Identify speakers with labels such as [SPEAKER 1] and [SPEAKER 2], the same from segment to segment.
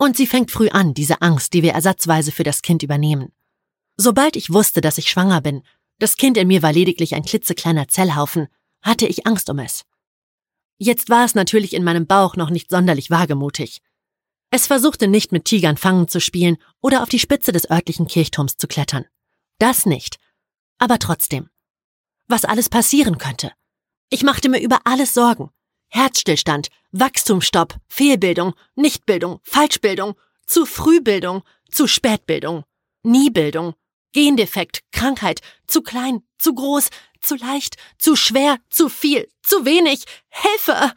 [SPEAKER 1] Und sie fängt früh an, diese Angst, die wir ersatzweise für das Kind übernehmen. Sobald ich wusste, dass ich schwanger bin, das Kind in mir war lediglich ein klitzekleiner Zellhaufen, hatte ich Angst um es. Jetzt war es natürlich in meinem Bauch noch nicht sonderlich wagemutig. Es versuchte nicht, mit Tigern fangen zu spielen oder auf die Spitze des örtlichen Kirchturms zu klettern. Das nicht. Aber trotzdem. Was alles passieren könnte. Ich machte mir über alles Sorgen. Herzstillstand, Wachstumsstopp, Fehlbildung, Nichtbildung, Falschbildung, zu Frühbildung, zu Spätbildung, Niebildung, Gendefekt, Krankheit, zu klein, zu groß, zu leicht, zu schwer, zu viel, zu wenig, Hilfe!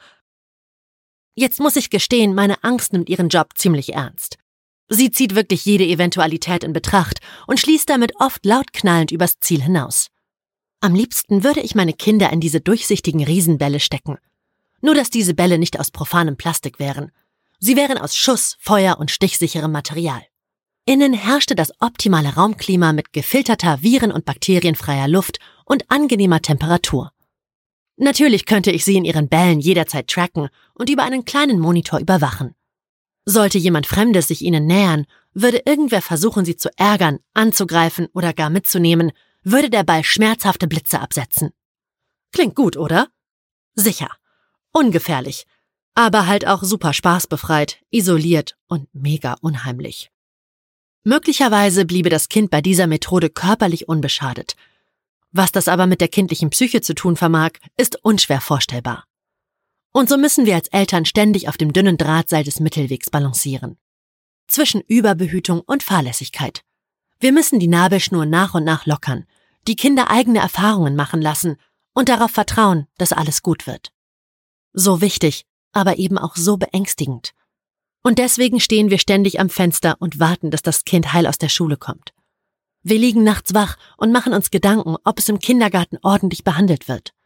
[SPEAKER 1] Jetzt muss ich gestehen, meine Angst nimmt ihren Job ziemlich ernst. Sie zieht wirklich jede Eventualität in Betracht und schließt damit oft laut knallend übers Ziel hinaus. Am liebsten würde ich meine Kinder in diese durchsichtigen Riesenbälle stecken. Nur dass diese Bälle nicht aus profanem Plastik wären. Sie wären aus Schuss-, Feuer- und stichsicherem Material. Innen herrschte das optimale Raumklima mit gefilterter, viren- und bakterienfreier Luft und angenehmer Temperatur. Natürlich könnte ich sie in ihren Bällen jederzeit tracken und über einen kleinen Monitor überwachen. Sollte jemand Fremdes sich ihnen nähern, würde irgendwer versuchen, sie zu ärgern, anzugreifen oder gar mitzunehmen, würde der Ball schmerzhafte Blitze absetzen. Klingt gut, oder? Sicher. Ungefährlich. Aber halt auch super spaßbefreit, isoliert und mega unheimlich. Möglicherweise bliebe das Kind bei dieser Methode körperlich unbeschadet. Was das aber mit der kindlichen Psyche zu tun vermag, ist unschwer vorstellbar. Und so müssen wir als Eltern ständig auf dem dünnen Drahtseil des Mittelwegs balancieren. Zwischen Überbehütung und Fahrlässigkeit. Wir müssen die Nabelschnur nach und nach lockern, die Kinder eigene Erfahrungen machen lassen und darauf vertrauen, dass alles gut wird. So wichtig, aber eben auch so beängstigend. Und deswegen stehen wir ständig am Fenster und warten, dass das Kind heil aus der Schule kommt. Wir liegen nachts wach und machen uns Gedanken, ob es im Kindergarten ordentlich behandelt wird.